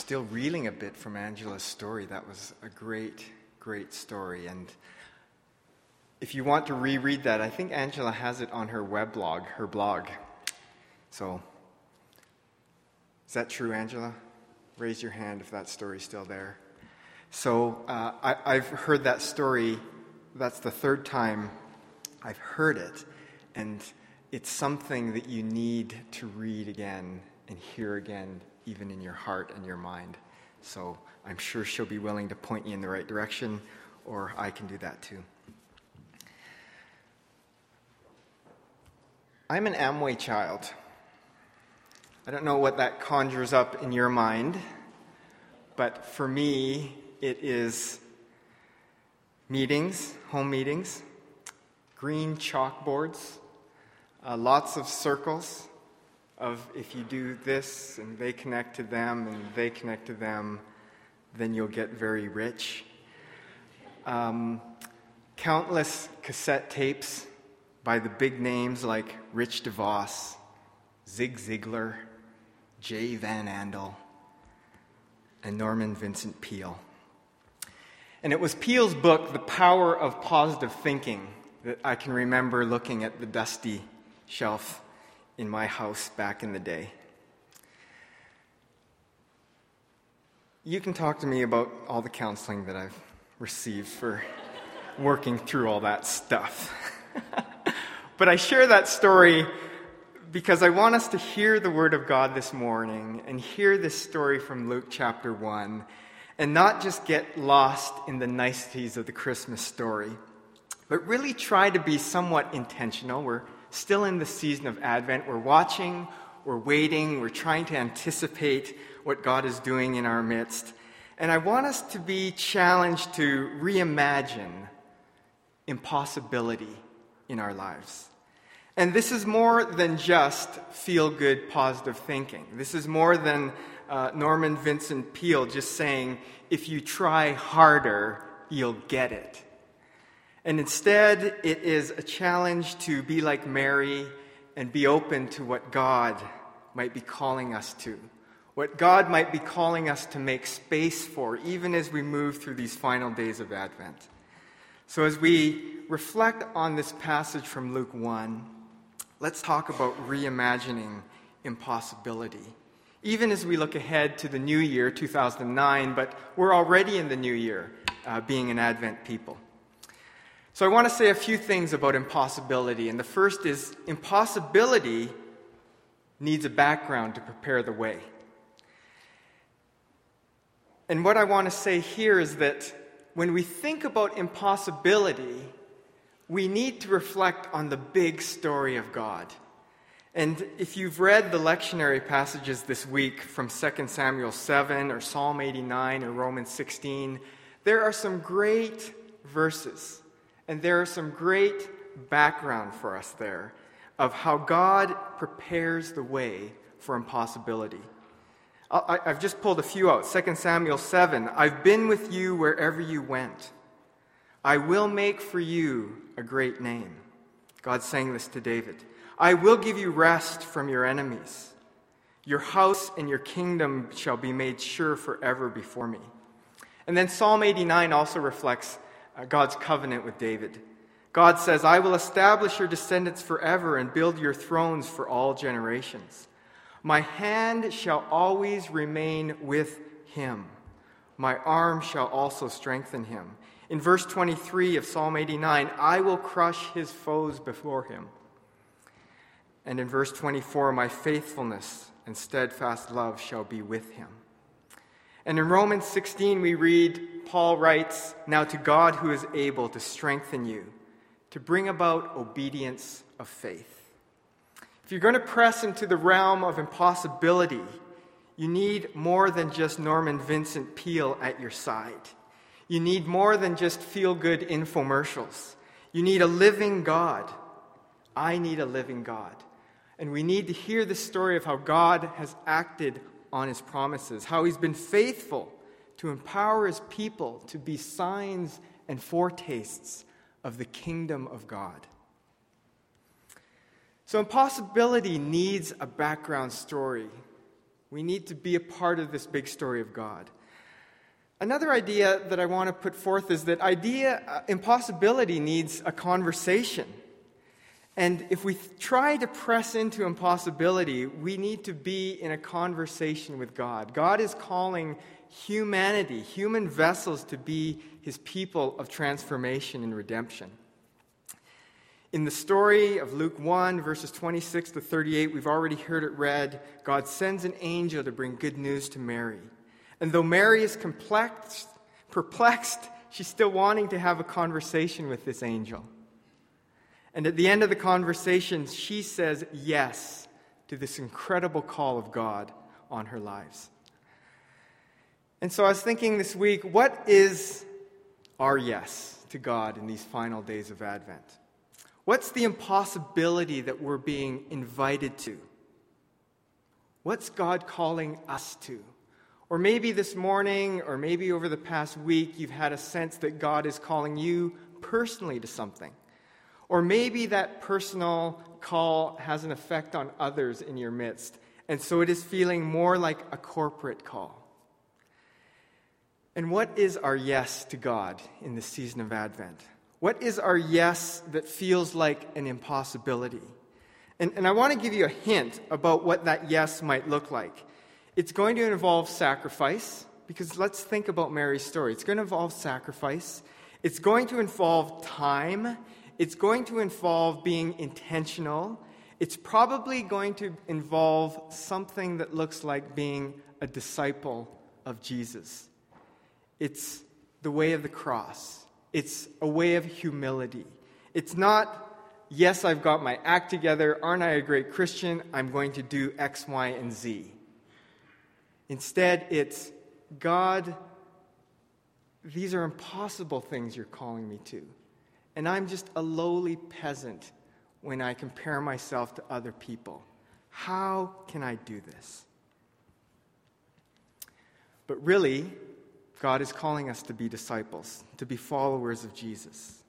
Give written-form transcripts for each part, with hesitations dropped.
still reeling a bit from Angela's story. That was a great, great story. And if you want to reread that, I think Angela has it on her blog. So, is that true, Angela? Raise your hand if that story's still there. So, I've heard that story. That's the third time I've heard it. And it's something that you need to read again and hear again, even in your heart and your mind. So I'm sure she'll be willing to point you in the right direction, or I can do that too. I'm an Amway child. I don't know what that conjures up in your mind, but for me, it is meetings, home meetings, green chalkboards, lots of circles of if you do this and they connect to them and they connect to them, then you'll get very rich. Countless cassette tapes by the big names like Rich DeVos, Zig Ziglar, Jay Van Andel, and Norman Vincent Peale. And it was Peale's book, The Power of Positive Thinking, that I can remember looking at the dusty shelf in my house back in the day. You can talk to me about all the counseling that I've received for working through all that stuff. But I share that story because I want us to hear the Word of God this morning and hear this story from Luke chapter 1 and not just get lost in the niceties of the Christmas story, but really try to be somewhat intentional. We're still in the season of Advent. We're watching, we're waiting, we're trying to anticipate what God is doing in our midst. And I want us to be challenged to reimagine impossibility in our lives. And this is more than just feel-good, positive thinking. This is more than Norman Vincent Peale just saying, if you try harder, you'll get it. And instead, it is a challenge to be like Mary and be open to what God might be calling us to, what God might be calling us to make space for, even as we move through these final days of Advent. So as we reflect on this passage from Luke 1, let's talk about reimagining impossibility. Even as we look ahead to the new year, 2009, but we're already in the new year, being an Advent people. So I want to say a few things about impossibility. And the first is, impossibility needs a background to prepare the way. And what I want to say here is that when we think about impossibility, we need to reflect on the big story of God. And if you've read the lectionary passages this week from 2 Samuel 7 or Psalm 89 or Romans 16, there are some great verses. And there is some great background for us there of how God prepares the way for impossibility. I've just pulled a few out. 2 Samuel 7, I've been with you wherever you went. I will make for you a great name. God's saying this to David. I will give you rest from your enemies. Your house and your kingdom shall be made sure forever before me. And then Psalm 89 also reflects God's covenant with David. God says, I will establish your descendants forever and build your thrones for all generations. My hand shall always remain with him. My arm shall also strengthen him. In verse 23 of Psalm 89, I will crush his foes before him. And in verse 24, my faithfulness and steadfast love shall be with him. And in Romans 16 we read, Paul writes, now to God who is able to strengthen you, to bring about obedience of faith. If you're going to press into the realm of impossibility, you need more than just Norman Vincent Peale at your side. You need more than just feel-good infomercials. You need a living God. I need a living God. And we need to hear the story of how God has acted on his promises, how he's been faithful to empower his people to be signs and foretastes of the kingdom of God. So impossibility needs a background story We need to be a part of this big story of God. Another idea that I want to put forth is that impossibility needs a conversation. And if we try to press into impossibility, we need to be in a conversation with God. God is calling humanity, human vessels, to be his people of transformation and redemption. In the story of Luke 1, verses 26 to 38, we've already heard it read, God sends an angel to bring good news to Mary. And though Mary is perplexed, she's still wanting to have a conversation with this angel. And at the end of the conversation, she says yes to this incredible call of God on her lives. And so I was thinking this week, what is our yes to God in these final days of Advent? What's the impossibility that we're being invited to? What's God calling us to? Or maybe this morning, or maybe over the past week, you've had a sense that God is calling you personally to something. Or maybe that personal call has an effect on others in your midst, and so it is feeling more like a corporate call. And what is our yes to God in this season of Advent? What is our yes that feels like an impossibility? And I want to give you a hint about what that yes might look like. It's going to involve sacrifice, because let's think about Mary's story. It's going to involve sacrifice. It's going to involve time. It's going to involve being intentional. It's probably going to involve something that looks like being a disciple of Jesus. It's the way of the cross. It's a way of humility. It's not, yes, I've got my act together. Aren't I a great Christian? I'm going to do X, Y, and Z. Instead, it's, God, these are impossible things you're calling me to. And I'm just a lowly peasant when I compare myself to other people. How can I do this? But really, God is calling us to be disciples, to be followers of Jesus.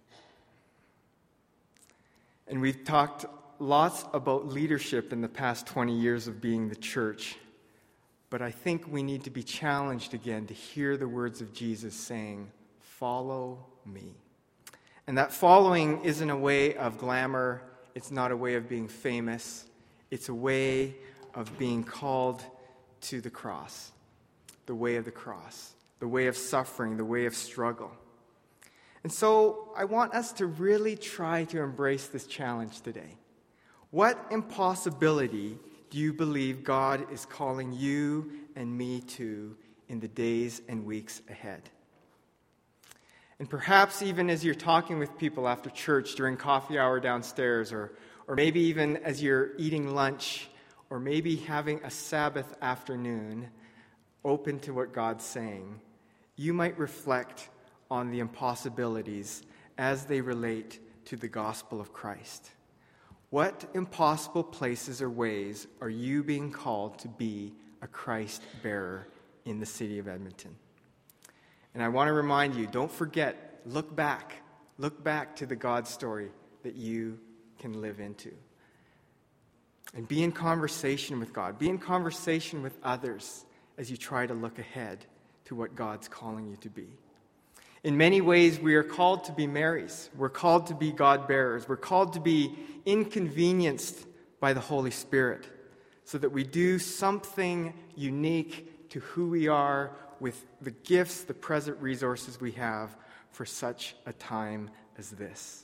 And we've talked lots about leadership in the past 20 years of being the church. But I think we need to be challenged again to hear the words of Jesus saying, "Follow me." And that following isn't a way of glamour. It's not a way of being famous. It's a way of being called to the cross, the way of the cross, the way of suffering, the way of struggle. And so I want us to really try to embrace this challenge today. What impossibility do you believe God is calling you and me to in the days and weeks ahead? And perhaps even as you're talking with people after church during coffee hour downstairs, or maybe even as you're eating lunch, or maybe having a Sabbath afternoon open to what God's saying, you might reflect on the impossibilities as they relate to the gospel of Christ. What impossible places or ways are you being called to be a Christ bearer in the city of Edmonton? And I want to remind you, don't forget, look back to the God story that you can live into. And be in conversation with God. Be in conversation with others as you try to look ahead to what God's calling you to be. In many ways, we are called to be Marys. We're called to be God-bearers. We're called to be inconvenienced by the Holy Spirit so that we do something unique to who we are with the gifts, the present resources we have for such a time as this.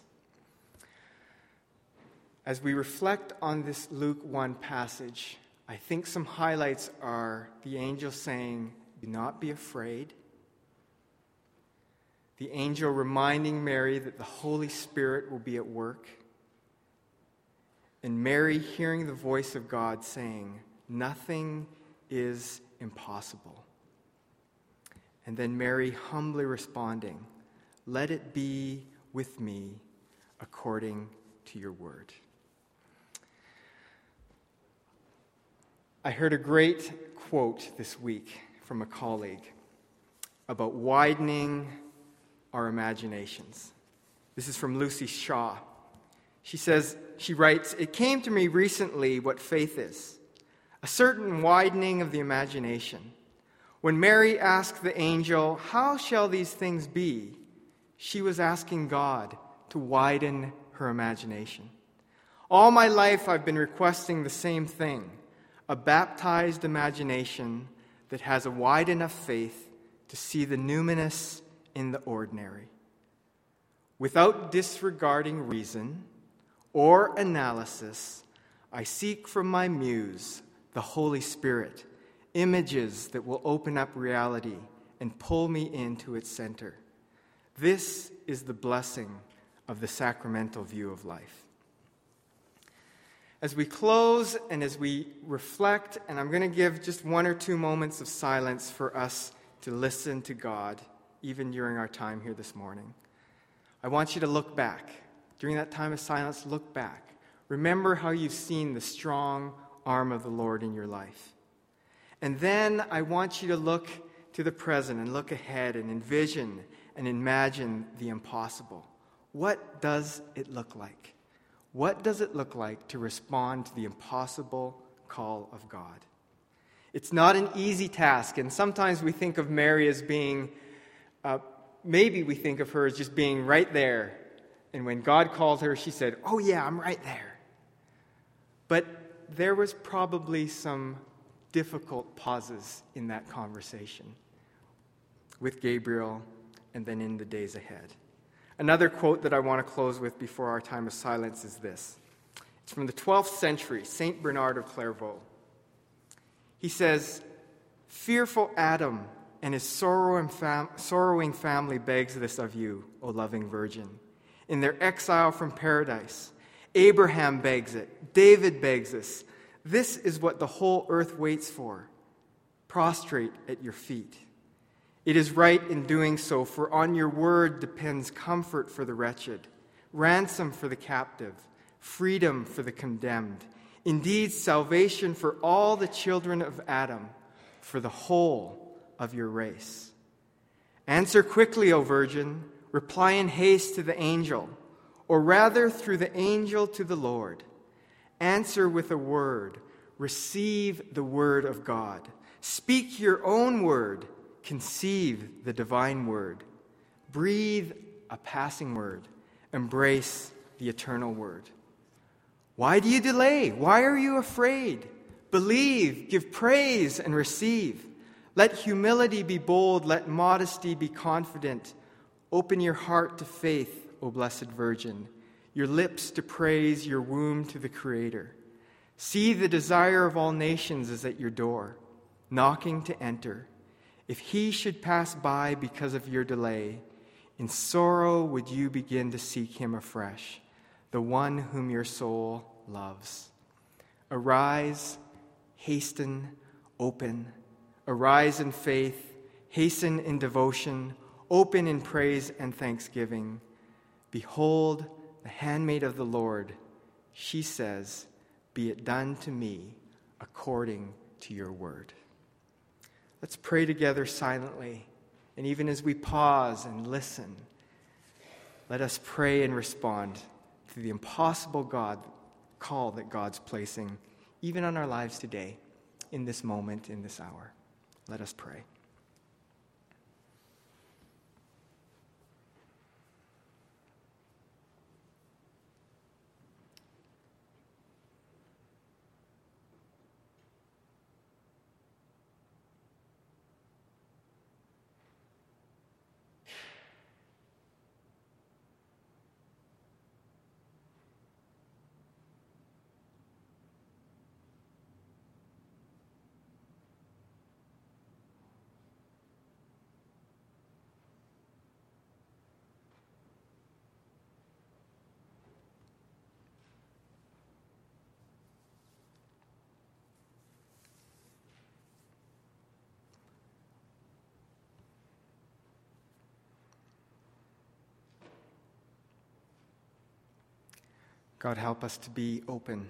As we reflect on this Luke 1 passage, I think some highlights are the angel saying, "Do not be afraid." The angel reminding Mary that the Holy Spirit will be at work. And Mary hearing the voice of God saying, "Nothing is impossible." And then Mary humbly responding, "Let it be with me according to your word." I heard a great quote this week from a colleague about widening our imaginations. This is from Lucy Shaw. She writes, "It came to me recently what faith is. a certain widening of the imagination. When Mary asked the angel, "How shall these things be?" she was asking God to widen her imagination. All my life I've been requesting the same thing, a baptized imagination that has a wide enough faith to see the numinous in the ordinary. Without disregarding reason or analysis, I seek from my muse, the Holy Spirit, images that will open up reality and pull me into its center. This is the blessing of the sacramental view of life. As we close and as we reflect, and I'm going to give just 1 or 2 moments of silence for us to listen to God, even during our time here this morning. I want you to look back. During that time of silence, look back. Remember how you've seen the strong arm of the Lord in your life. And then I want you to look to the present and look ahead and envision and imagine the impossible. What does it look like? What does it look like to respond to the impossible call of God? It's not an easy task, and sometimes we think of Mary as being, maybe we think of her as just being right there. And when God called her, she said, "Oh yeah, I'm right there." But there was probably some difficult pauses in that conversation with Gabriel and then in the days ahead. Another quote that I want to close with before our time of silence is this. It's from the 12th century, St. Bernard of Clairvaux. He says, "Fearful Adam and his sorrowing family begs this of you, O loving Virgin. In their exile from paradise, Abraham begs it, David begs this. This is what the whole earth waits for, prostrate at your feet. It is right in doing so, for on your word depends comfort for the wretched, ransom for the captive, freedom for the condemned, indeed salvation for all the children of Adam, for the whole of your race. Answer quickly, O Virgin, reply in haste to the angel, or rather through the angel to the Lord. Answer with a word, receive the word of God. Speak your own word, conceive the divine word. Breathe a passing word, embrace the eternal word. Why do you delay? Why are you afraid? Believe, give praise, and receive. Let humility be bold, let modesty be confident. Open your heart to faith, O Blessed Virgin, your lips to praise, your womb to the Creator. See, the desire of all nations is at your door, knocking to enter. If he should pass by because of your delay, in sorrow would you begin to seek him afresh, the one whom your soul loves. Arise, hasten, open. Arise in faith, hasten in devotion, open in praise and thanksgiving. Behold, the handmaid of the Lord, she says, be it done to me according to your word. Let's pray together silently, and even as we pause and listen, let us pray and respond to the impossible call that God's placing even on our lives today, in this moment, in this hour. Let us pray. God, help us to be open.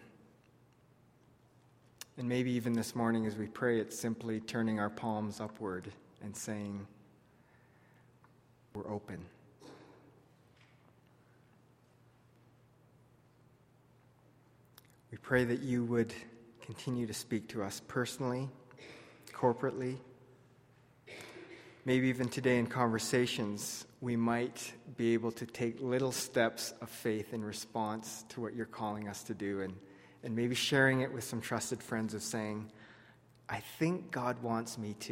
And maybe even this morning as we pray, it's simply turning our palms upward and saying, we're open. We pray that you would continue to speak to us personally, corporately. Maybe even today in conversations, we might be able to take little steps of faith in response to what you're calling us to do, and maybe sharing it with some trusted friends of saying, I think God wants me to ...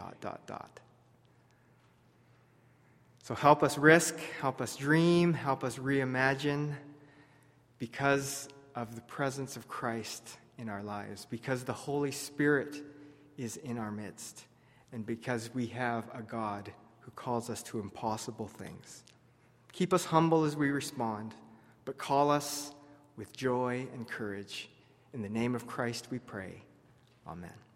So help us risk, help us dream, help us reimagine because of the presence of Christ in our lives, because the Holy Spirit is in our midst, and because we have a God who calls us to impossible things. Keep us humble as we respond, but call us with joy and courage. In the name of Christ we pray. Amen.